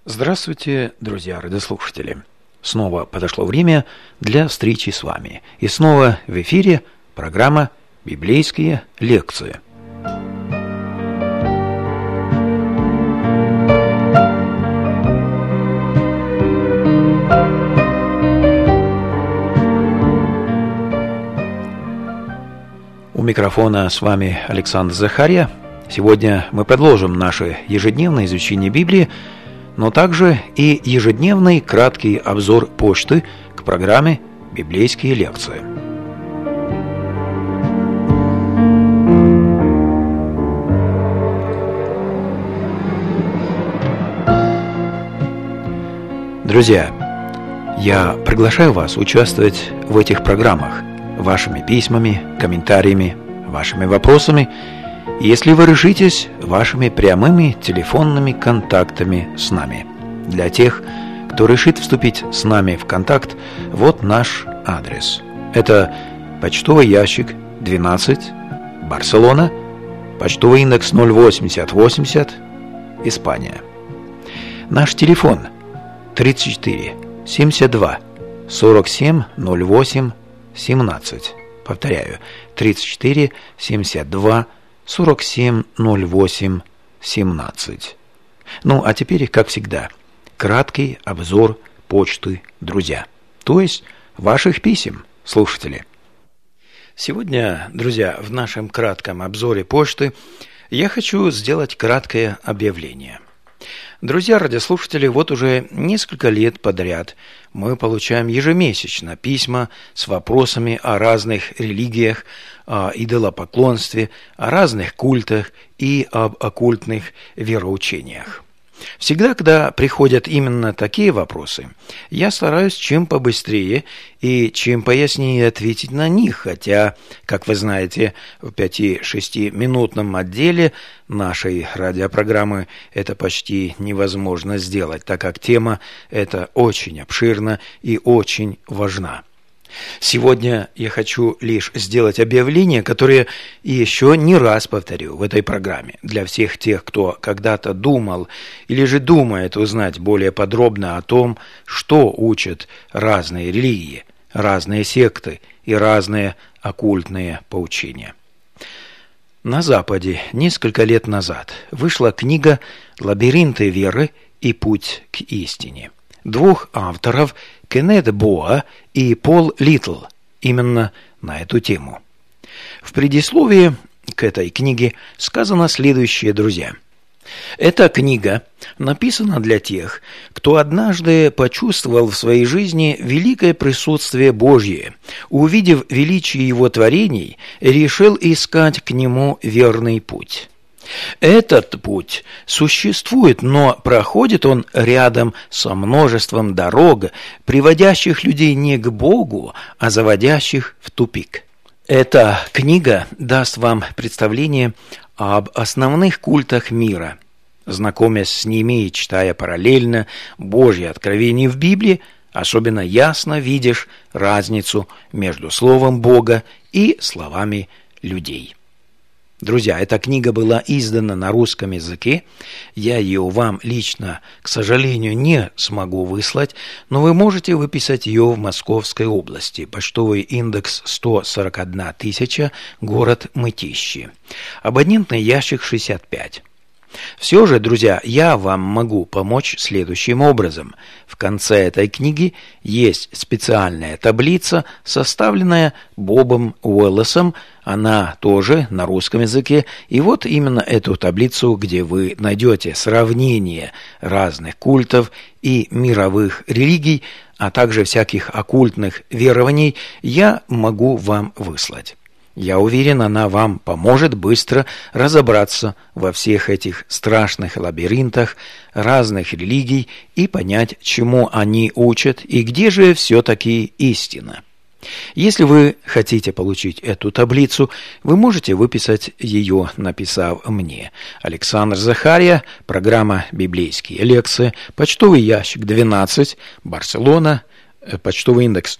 Здравствуйте, друзья радиослушатели! Снова подошло время для встречи с вами. И снова в эфире программа «Библейские лекции». У микрофона с вами Александр Захарья. Сегодня мы продолжим наше ежедневное изучение Библии, но также и ежедневный краткий обзор почты к программе «Библейские лекции». Друзья, я приглашаю вас участвовать в этих программах вашими письмами, комментариями, вашими вопросами, если вы решитесь, вашими прямыми телефонными контактами с нами. Для тех, кто решит вступить с нами в контакт, вот наш адрес. Это почтовый ящик 12, Барселона, почтовый индекс 08080, Испания. Наш телефон 34 72 47 08 17. Повторяю, 34 72 47 08 17. Ну, а теперь, как всегда, краткий обзор почты, друзья. То есть ваших писем, слушатели. Сегодня, друзья, в нашем кратком обзоре почты я хочу сделать краткое объявление. Друзья радиослушатели, вот уже несколько лет подряд мы получаем ежемесячно письма с вопросами о разных религиях, о идолопоклонстве, о разных культах и об оккультных вероучениях. Всегда, когда приходят именно такие вопросы, я стараюсь чем побыстрее и чем пояснее ответить на них, хотя, как вы знаете, в 5-6-минутном отделе нашей радиопрограммы это почти невозможно сделать, так как тема эта очень обширна и очень важна. Сегодня я хочу лишь сделать объявление, которое еще не раз повторю в этой программе. Для всех тех, кто когда-то думал или же думает узнать более подробно о том, что учат разные религии, разные секты и разные оккультные поучения. На Западе несколько лет назад вышла книга «Лабиринты веры и путь к истине» двух авторов, Кеннет Боа и Пол Литтл, именно на эту тему. В предисловии к этой книге сказано следующее, друзья. Эта книга написана для тех, кто однажды почувствовал в своей жизни великое присутствие Божье, увидев величие Его творений, решил искать к Нему верный путь. Этот путь существует, но проходит он рядом со множеством дорог, приводящих людей не к Богу, а заводящих в тупик. Эта книга даст вам представление об основных культах мира. Знакомясь с ними и читая параллельно Божьи откровения в Библии, особенно ясно видишь разницу между словом Бога и словами людей. Друзья, эта книга была издана на русском языке. Я ее вам лично, к сожалению, не смогу выслать, но вы можете выписать ее в Московской области. Почтовый индекс 141 000, город Мытищи. Абонентный ящик 65. Все же, друзья, я вам могу помочь следующим образом. В конце этой книги есть специальная таблица, составленная Бобом Уоллесом. Она тоже на русском языке. И вот именно эту таблицу, где вы найдете сравнение разных культов и мировых религий, а также всяких оккультных верований, я могу вам выслать. Я уверен, она вам поможет быстро разобраться во всех этих страшных лабиринтах разных религий и понять, чему они учат и где же все-таки истина. Если вы хотите получить эту таблицу, вы можете выписать ее, написав мне. Александр Захарья, программа «Библейские лекции», почтовый ящик 12, Барселона, почтовый индекс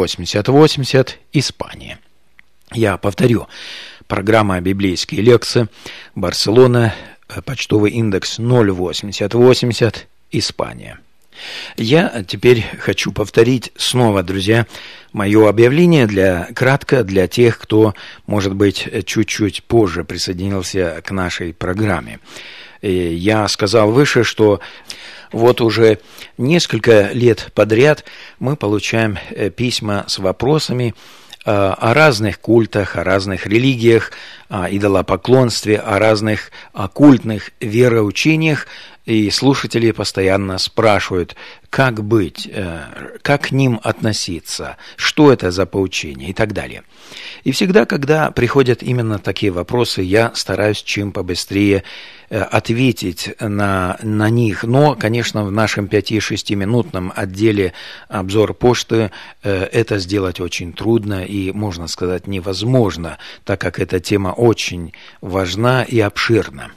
08080, Испания. Я повторю, программа «Библейские лекции», Барселона, почтовый индекс 08080, Испания. Я теперь хочу повторить снова, друзья, мое объявление кратко для тех, кто, может быть, чуть-чуть позже присоединился к нашей программе. Я сказал выше, что вот уже несколько лет подряд мы получаем письма с вопросами о разных культах, о разных религиях, о идолопоклонстве, о разных оккультных вероучениях, и слушатели постоянно спрашивают, как быть, как к ним относиться, что это за поучение и так далее. И всегда, когда приходят именно такие вопросы, я стараюсь чем побыстрее ответить на них. Но, конечно, в нашем 5-6-минутном отделе обзор почты это сделать очень трудно и, можно сказать, невозможно, так как эта тема очень важна и обширна.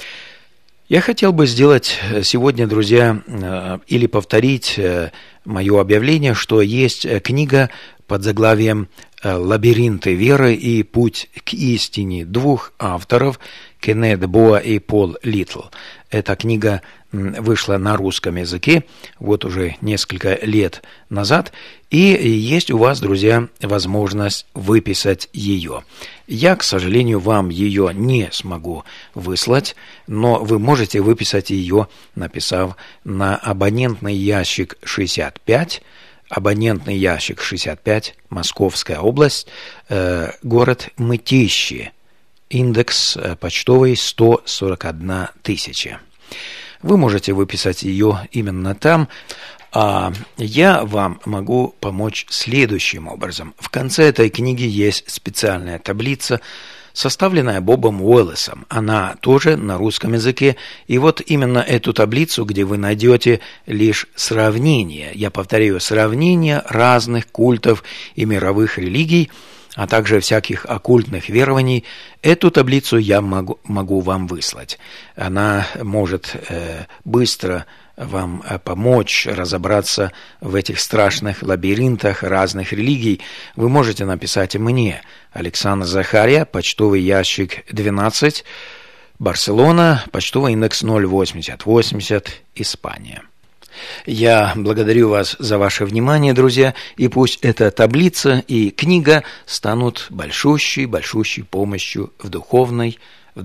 Я хотел бы сделать сегодня, друзья, или повторить мое объявление, что есть книга под заглавием «Лабиринты веры и путь к истине» двух авторов, Кеннет Боа и Пол Литл. Эта книга вышла на русском языке вот уже несколько лет назад, и есть у вас, друзья, возможность выписать ее. Я, к сожалению, вам ее не смогу выслать, но вы можете выписать ее, написав на абонентный ящик 65, абонентный ящик 65, Московская область, город Мытищи, индекс почтовый 141 тысяча. Вы можете выписать ее именно там, а я вам могу помочь следующим образом. В конце этой книги есть специальная таблица, составленная Бобом Уоллесом. Она тоже на русском языке. И вот именно эту таблицу, где вы найдете лишь сравнение, я повторяю, сравнение разных культов и мировых религий, а также всяких оккультных верований, эту таблицу я могу вам выслать. Она может быстро вам помочь разобраться в этих страшных лабиринтах разных религий. Вы можете написать мне: Александр Захария, почтовый ящик 12, Барселона, почтовый индекс 08080, Испания. Я благодарю вас за ваше внимание, друзья, и пусть эта таблица и книга станут большущей помощью в духовной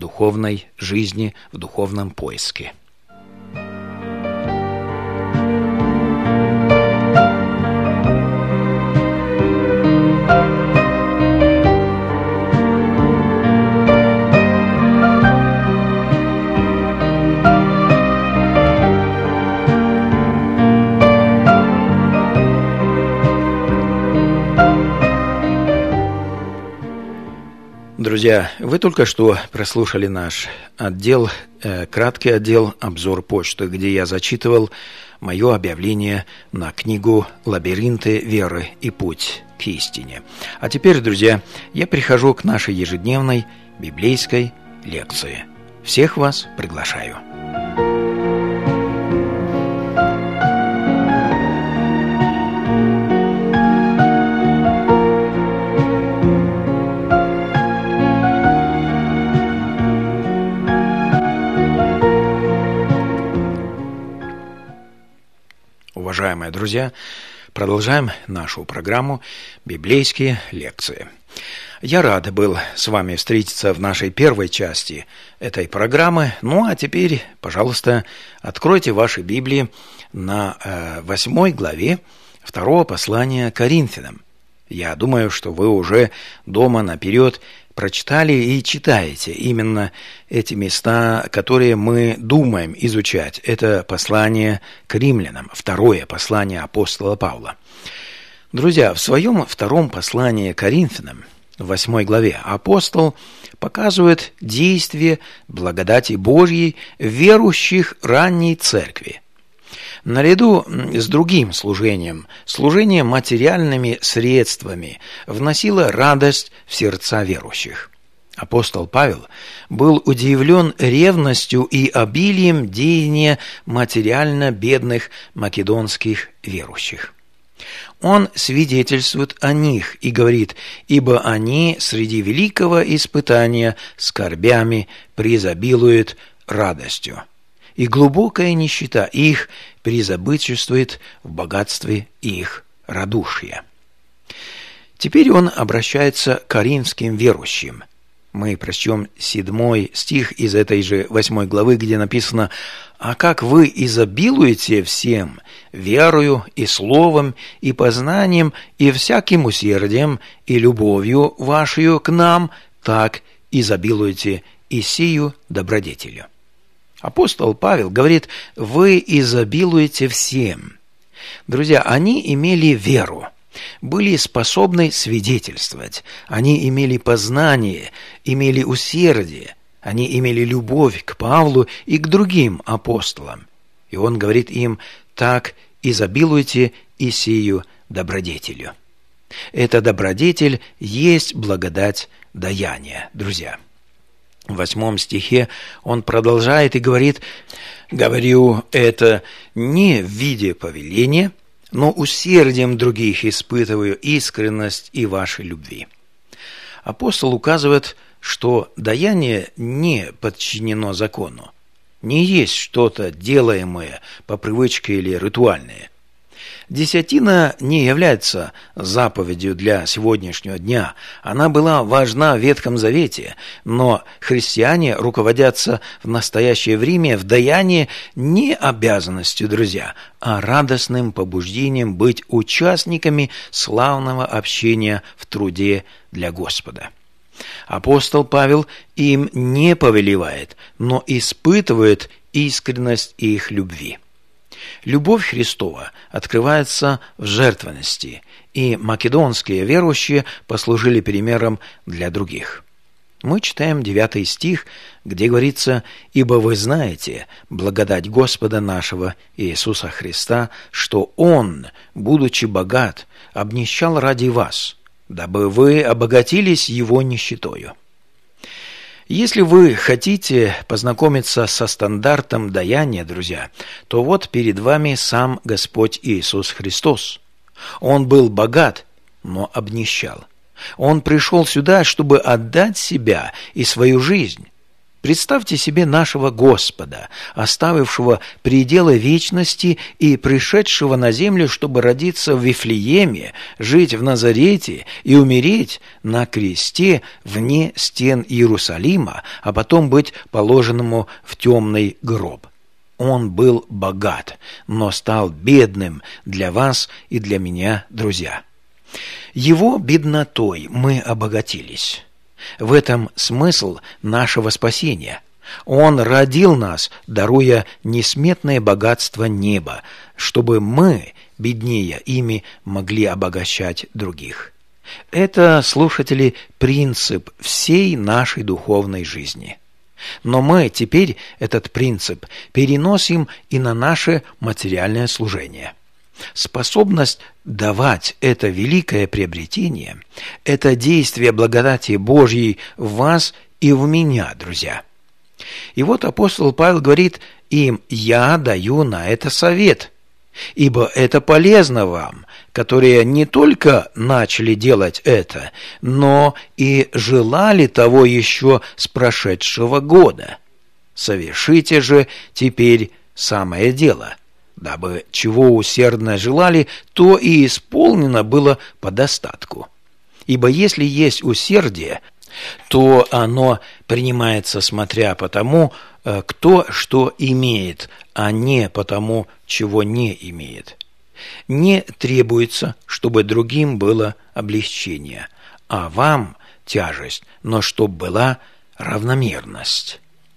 жизни, в духовном поиске. Друзья, вы только что прослушали наш отдел, краткий отдел «Обзор почты», где я зачитывал мое объявление на книгу «Лабиринты веры и путь к истине». А теперь, друзья, я перехожу к нашей ежедневной библейской лекции. Всех вас приглашаю. Уважаемые друзья, продолжаем нашу программу «Библейские лекции». Я рад был с вами встретиться в нашей первой части этой программы. Ну, а теперь, пожалуйста, откройте ваши Библии на 8 главе 2 послания Коринфянам. Я думаю, что вы уже дома наперед прочитали и читаете именно эти места, которые мы думаем изучать. Это послание к римлянам, второе послание апостола Павла. Друзья, в своем втором послании к Коринфянам, в 8 главе, апостол показывает действие благодати Божьей в верующих ранней церкви. Наряду с другим служением, служение материальными средствами вносило радость в сердца верующих. Апостол Павел был удивлен ревностью и обилием деяния материально бедных македонских верующих. Он свидетельствует о них и говорит: «Ибо они среди великого испытания скорбями преизобилуют радостью». и глубокая нищета их преизобытчествует в богатстве их радушия. Теперь он обращается к коринфским верующим. Мы прочтем 7 стих из этой же 8 главы, где написано: «А как вы изобилуете всем, верою и словом, и познанием, и всяким усердием, и любовью вашей к нам, так изобилуете и сию добродетелью». Апостол Павел говорит: «Вы изобилуете всем». Друзья, они имели веру, были способны свидетельствовать, они имели познание, имели усердие, они имели любовь к Павлу и к другим апостолам. И он говорит им: «Так изобилуйте и сию добродетелью». Эта добродетель есть благодать даяния, друзья. В 8 стихе он продолжает и говорит: «Говорю это не в виде повеления, но усердием других испытываю искренность и вашей любви». Апостол указывает, что даяние не подчинено закону, не есть что-то делаемое по привычке или ритуальное. Десятина не является заповедью для сегодняшнего дня. Она была важна в Ветхом Завете, но христиане руководятся в настоящее время в даянии не обязанностью, друзья, а радостным побуждением быть участниками славного общения в труде для Господа. Апостол Павел им не повелевает, но испытывает искренность их любви. Любовь Христова открывается в жертвенности, и македонские верующие послужили примером для других. Мы читаем 9 стих, где говорится: «Ибо вы знаете благодать Господа нашего Иисуса Христа, что Он, будучи богат, обнищал ради вас, дабы вы обогатились Его нищетою». Если вы хотите познакомиться со стандартом даяния, друзья, то вот перед вами сам Господь Иисус Христос. Он был богат, но обнищал. Он пришел сюда, чтобы отдать себя и свою жизнь. Представьте себе нашего Господа, оставившего пределы вечности и пришедшего на землю, чтобы родиться в Вифлееме, жить в Назарете и умереть на кресте вне стен Иерусалима, а потом быть положенному в темный гроб. Он был богат, но стал бедным для вас и для меня, друзья. Его беднотой мы обогатились. В этом смысл нашего спасения. Он родил нас, даруя несметное богатство неба, чтобы мы, беднее ими, могли обогащать других. Это, слушатели, принцип всей нашей духовной жизни. Но мы теперь этот принцип переносим и на наше материальное служение. Способность давать это великое приобретение – это действие благодати Божьей в вас и в меня, друзья. И вот апостол Павел говорит им: «Я даю на это совет, ибо это полезно вам, которые не только начали делать это, но и желали того еще с прошедшего года. Совершите же теперь самое дело, дабы чего усердно желали, то и исполнено было по достатку. Ибо если есть усердие, то оно принимается смотря по тому, кто что имеет, а не по тому, чего не имеет. Не требуется, чтобы другим было облегчение, а вам тяжесть, но чтобы была равномерность».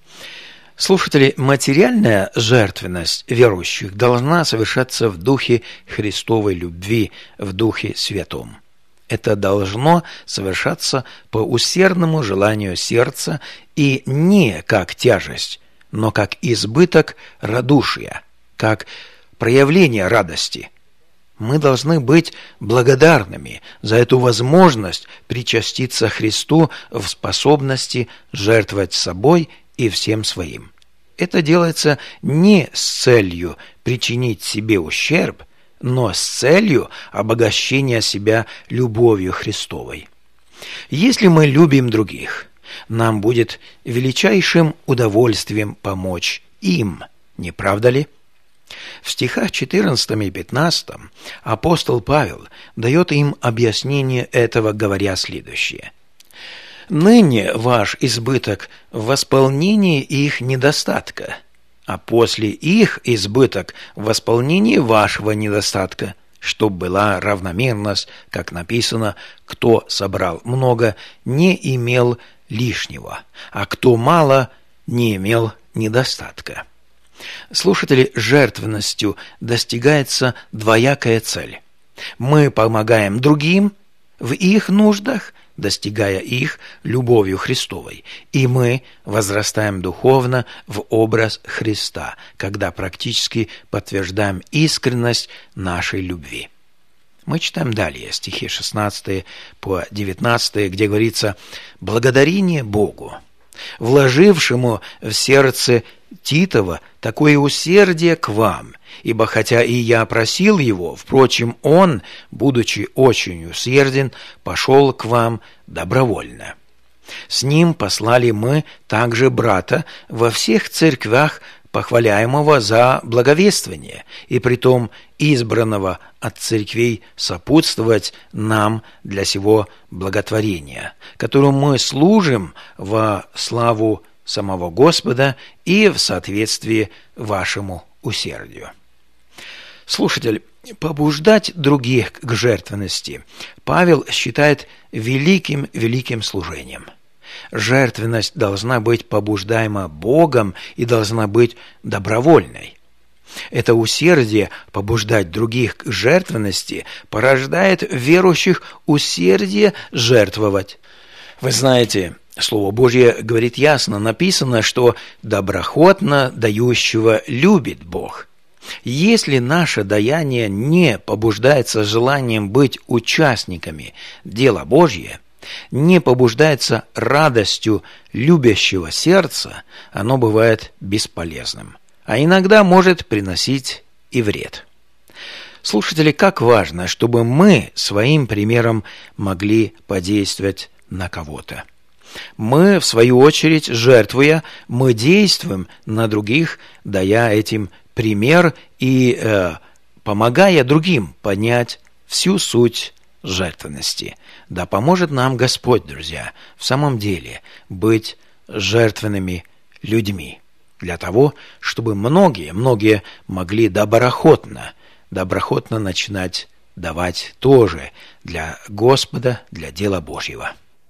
Слушатели, материальная жертвенность верующих должна совершаться в духе Христовой любви, в духе святом. Это должно совершаться по усердному желанию сердца и не как тяжесть, но как избыток радушия, как проявление радости. Мы должны быть благодарными за эту возможность причаститься Христу в способности жертвовать собой и всем своим. Это делается не с целью причинить себе ущерб, но с целью обогащения себя любовью Христовой. Если мы любим других, нам будет величайшим удовольствием помочь им, Не правда ли? В стихах 14 и 15 апостол Павел дает им объяснение этого, говоря следующее. «Ныне ваш избыток в восполнении их недостатка, а после их избыток в восполнении вашего недостатка, чтоб была равномерность, как написано, кто собрал много, не имел лишнего, а кто мало, не имел недостатка». Слушатели, жертвенностью достигается двоякая цель. Мы помогаем другим в их нуждах, достигая их любовью Христовой, и мы возрастаем духовно в образ Христа, когда практически подтверждаем искренность нашей любви. Мы читаем далее стихи 16 по 19, где говорится «Благодарение Богу, вложившему в сердце Титова такое усердие к вам, ибо хотя и я просил его, впрочем, он, будучи очень усерден, пошел к вам добровольно. С ним послали мы также брата во всех церквях, похваляемого за благовествование, и притом избранного от церквей сопутствовать нам для сего благотворения, которым мы служим во славу самого Господа и в соответствии вашему усердию». Слушатель, побуждать других к жертвенности Павел считает великим служением. Жертвенность должна быть побуждаема Богом и должна быть добровольной. Это усердие побуждать других к жертвенности порождает в верующих усердие жертвовать. Вы знаете, Слово Божье говорит ясно, написано, что доброхотно дающего любит Бог. Если наше даяние не побуждается желанием быть участниками дела Божьего, не побуждается радостью любящего сердца, оно бывает бесполезным, а иногда может приносить и вред. Слушатели, как важно, чтобы мы своим примером могли подействовать на кого-то. Мы, в свою очередь, жертвуя, мы действуем на других, дая этим пример и помогая другим понять всю суть жертвенности. Да поможет нам Господь, друзья, в самом деле быть жертвенными людьми, для того, чтобы многие могли доброхотно начинать давать тоже для Господа, для дела Божьего.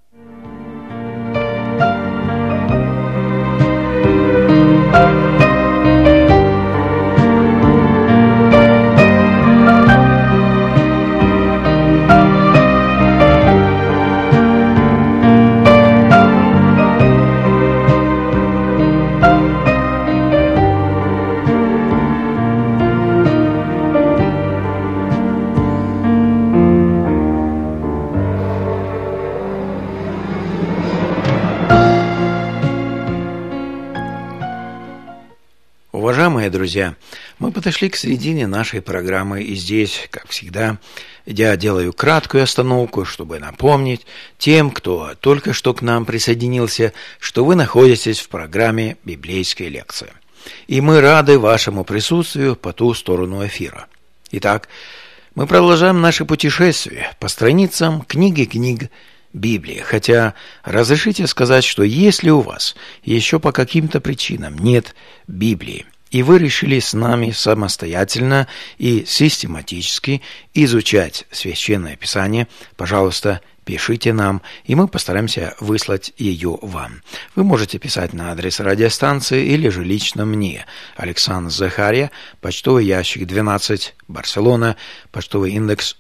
Уважаемые друзья, мы подошли к середине нашей программы, и здесь, как всегда, я делаю краткую остановку, чтобы напомнить тем, кто только что к нам присоединился, что вы находитесь в программе «Библейские лекции». И мы рады вашему присутствию по ту сторону эфира. Итак, мы продолжаем наше путешествие по страницам книги Библии, хотя разрешите сказать, что если у вас еще по каким-то причинам нет Библии, и вы решили с нами самостоятельно и систематически изучать Священное Писание, пожалуйста, пишите нам, и мы постараемся выслать ее вам. Вы можете писать на адрес радиостанции или же лично мне. Александр Захария, почтовый ящик 12, Барселона, почтовый индекс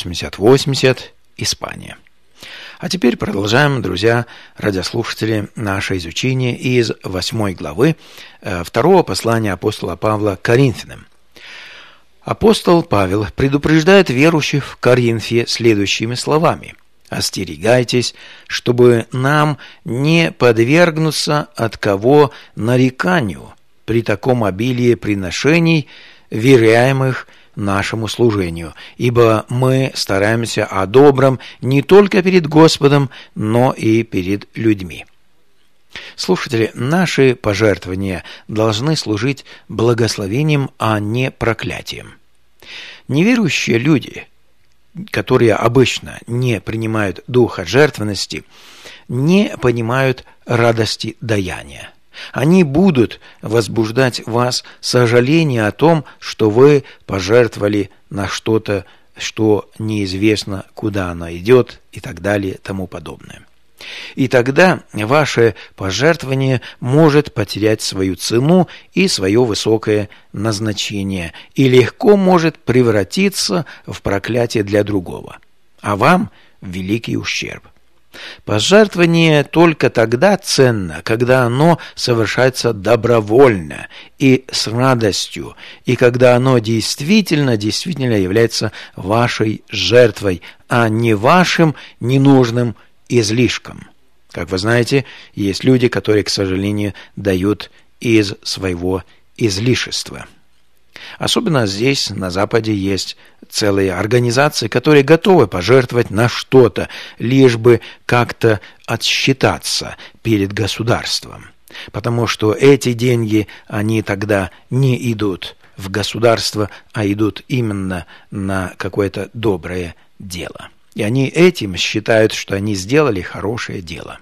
08080, Испания. А теперь продолжаем, друзья, радиослушатели, наше изучение из 8 главы 2 послания апостола Павла к Коринфянам. Апостол Павел предупреждает верующих в Коринфе следующими словами: «Остерегайтесь, чтобы нам не подвергнуться от кого нареканию при таком обилии приношений, веряемых нашему служению, ибо мы стараемся о добром не только перед Господом, но и перед людьми». Слушатели, наши пожертвования должны служить благословением, а не проклятием. Неверующие люди, которые обычно не принимают духа жертвенности, не понимают радости даяния. Они будут возбуждать в вас сожаление о том, что вы пожертвовали на что-то, что неизвестно, куда оно идет, и так далее, тому подобное. И тогда ваше пожертвование может потерять свою цену и свое высокое назначение, и легко может превратиться в проклятие для другого, а вам в великий ущерб. Пожертвование только тогда ценно, когда оно совершается добровольно и с радостью, и когда оно действительно является вашей жертвой, а не вашим ненужным излишком. Как вы знаете, есть люди, которые, к сожалению, дают из своего излишества. Особенно здесь, на Западе, есть целые организации, которые готовы пожертвовать на что-то, лишь бы как-то отсчитаться перед государством. Потому что эти деньги, они тогда не идут в государство, а идут именно на какое-то доброе дело. И они этим считают, что они сделали хорошее дело.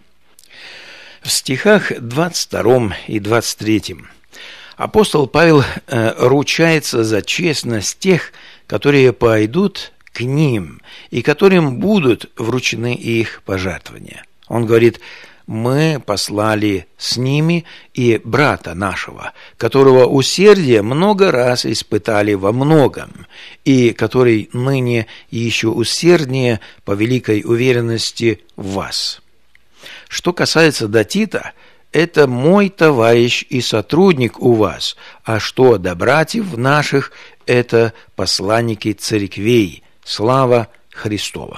В стихах 22 и 23 апостол Павел ручается за честность тех, которые пойдут к ним и которым будут вручены их пожертвования. Он говорит: «Мы послали с ними и брата нашего, которого усердие много раз испытали во многом, и который ныне еще усерднее по великой уверенности в вас». Что касается до Тита, это мой товарищ и сотрудник у вас, а что до братьев наших, это посланники церквей. Слава Христова!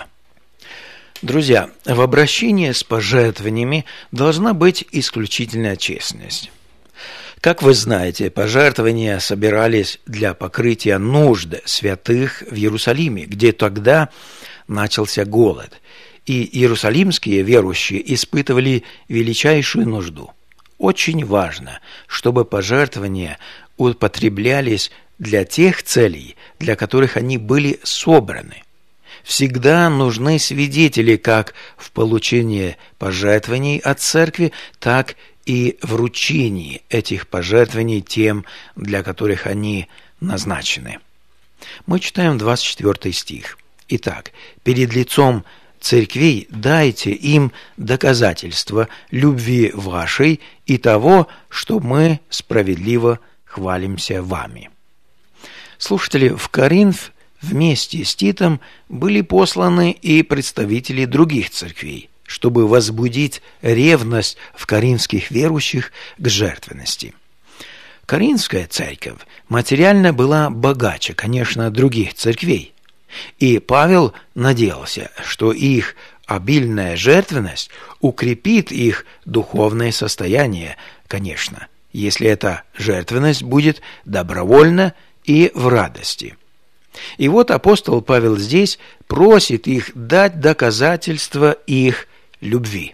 Друзья, в обращении с пожертвованиями должна быть исключительная честность. Как вы знаете, пожертвования собирались для покрытия нужд святых в Иерусалиме, где тогда начался голод, и иерусалимские верующие испытывали величайшую нужду. Очень важно, чтобы пожертвования употреблялись для тех целей, для которых они были собраны. Всегда нужны свидетели как в получении пожертвований от церкви, так и вручении этих пожертвований тем, для которых они назначены. Мы читаем 24 стих. «Итак, перед лицом церквей дайте им доказательства любви вашей и того, что мы справедливо хвалимся вами». Слушатели, в Коринф вместе с Титом были посланы и представители других церквей, чтобы возбудить ревность в коринфских верующих к жертвенности. Коринфская церковь материально была богаче, конечно, других церквей, и Павел надеялся, что их обильная жертвенность укрепит их духовное состояние, конечно, если эта жертвенность будет добровольна и в радости. И вот апостол Павел здесь просит их дать доказательства их любви.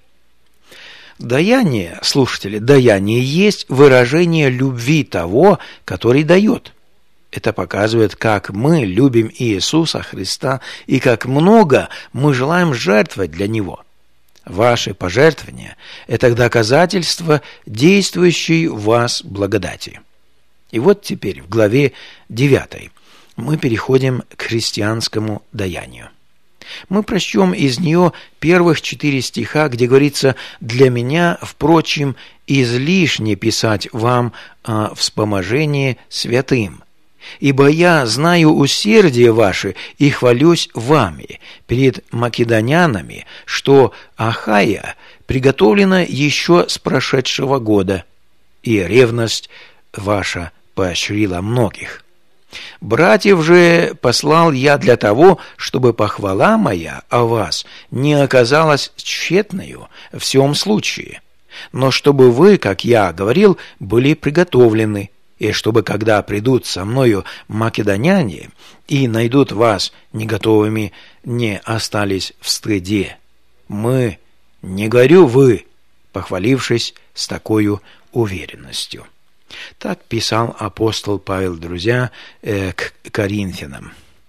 Даяние, слушатели, даяние есть выражение любви того, который дает. Это показывает, как мы любим Иисуса Христа и как много мы желаем жертвовать для Него. Ваши пожертвования – это доказательство действующей в вас благодати. И вот теперь в главе 9 мы переходим к христианскому даянию. Мы прочтем из нее первых 4 стиха, где говорится: «Для меня, впрочем, излишне писать вам о вспоможении святым, ибо я знаю усердие ваше и хвалюсь вами перед македонянами, что Ахая приготовлена еще с прошедшего года, и ревность ваша поощрила многих. Братьев же послал я для того, чтобы похвала моя о вас не оказалась тщетною в всем случае, но чтобы вы, как я говорил, были приготовлены, и чтобы, когда придут со мною македоняне и найдут вас не готовыми, не остались в стыде. Мы, не горю вы, похвалившись с такой уверенностью. Так писал апостол Павел, друзья, к Коринфянам.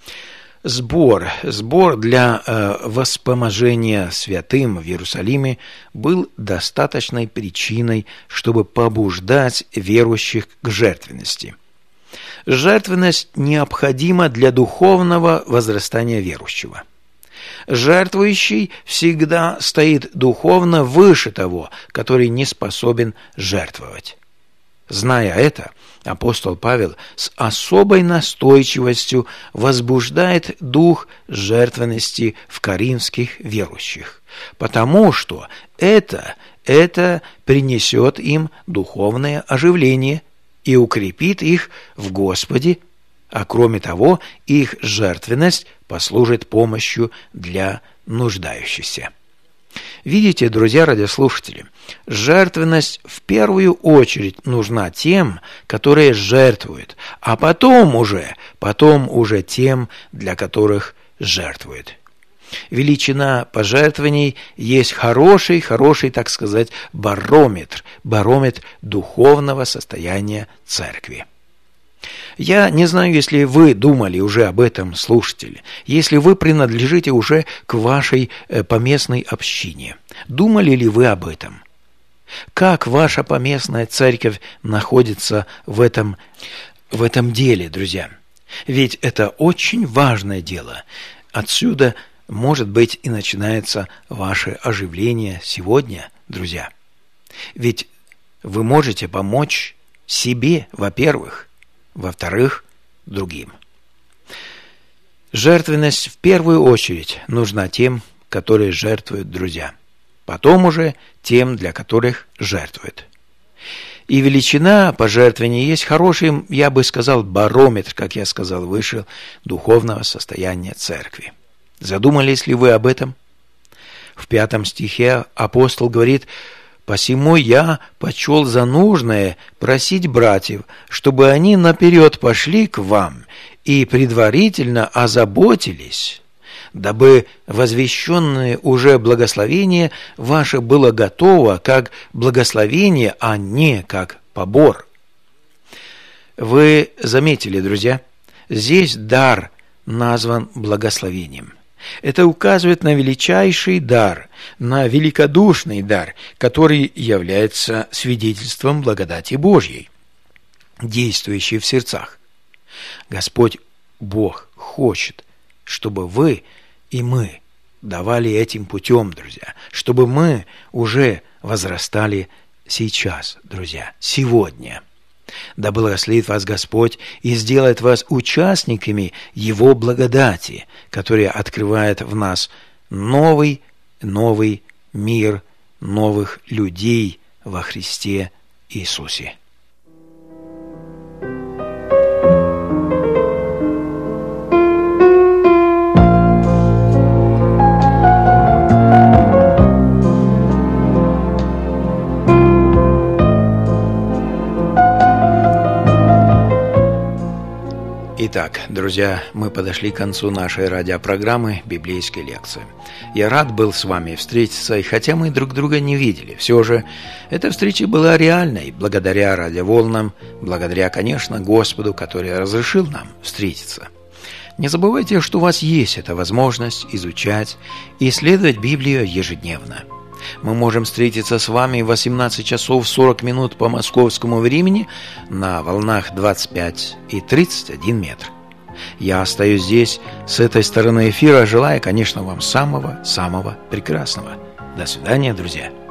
Сбор для воспоможения святым в Иерусалиме был достаточной причиной, чтобы побуждать верующих к жертвенности. Жертвенность необходима для духовного возрастания верующего. Жертвующий всегда стоит духовно выше того, который не способен жертвовать. Зная это, апостол Павел с особой настойчивостью возбуждает дух жертвенности в коринфских верующих, потому что это принесет им духовное оживление и укрепит их в Господе, а кроме того, их жертвенность послужит помощью для нуждающихся. Видите, друзья радиослушатели, жертвенность в первую очередь нужна тем, которые жертвуют, а потом уже тем, для которых жертвуют. Величина пожертвований есть хороший, так сказать, барометр духовного состояния церкви. Я не знаю, если вы думали уже об этом, слушатели, если вы принадлежите уже к вашей поместной общине. Думали ли вы об этом? Как ваша поместная церковь находится в этом деле, друзья? Ведь это очень важное дело. Отсюда, может быть, и начинается ваше оживление сегодня, друзья. Ведь вы можете помочь себе, во-первых, во-вторых, другим. Жертвенность в первую очередь нужна тем, которые жертвуют, друзья. Потом уже тем, для которых жертвуют. И величина пожертвований есть хороший, я бы сказал, барометр, как я сказал выше, духовного состояния церкви. Задумались ли вы об этом? В 5 стихе апостол говорит: «Посему я почел за нужное просить братьев, чтобы они наперед пошли к вам и предварительно озаботились, дабы возвещенное уже благословение ваше было готово как благословение, а не как побор». Вы заметили, друзья, здесь дар назван благословением. Это указывает на величайший дар, на великодушный дар, который является свидетельством благодати Божьей, действующей в сердцах. Господь Бог хочет, чтобы вы и мы давали этим путем, друзья, чтобы мы уже возрастали сейчас, друзья, сегодня. Да благословит вас Господь и сделает вас участниками Его благодати, которая открывает в нас новый мир новых людей во Христе Иисусе. Итак, друзья, мы подошли к концу нашей радиопрограммы «Библейские лекции». Я рад был с вами встретиться, и хотя мы друг друга не видели, все же эта встреча была реальной, благодаря радиоволнам, благодаря, конечно, Господу, который разрешил нам встретиться. Не забывайте, что у вас есть эта возможность изучать и исследовать Библию ежедневно. Мы можем встретиться с вами в 18 часов 40 минут по московскому времени на волнах 25 и 31 метр. Я остаюсь здесь, с этой стороны эфира, желая, конечно, вам самого прекрасного. До свидания, друзья.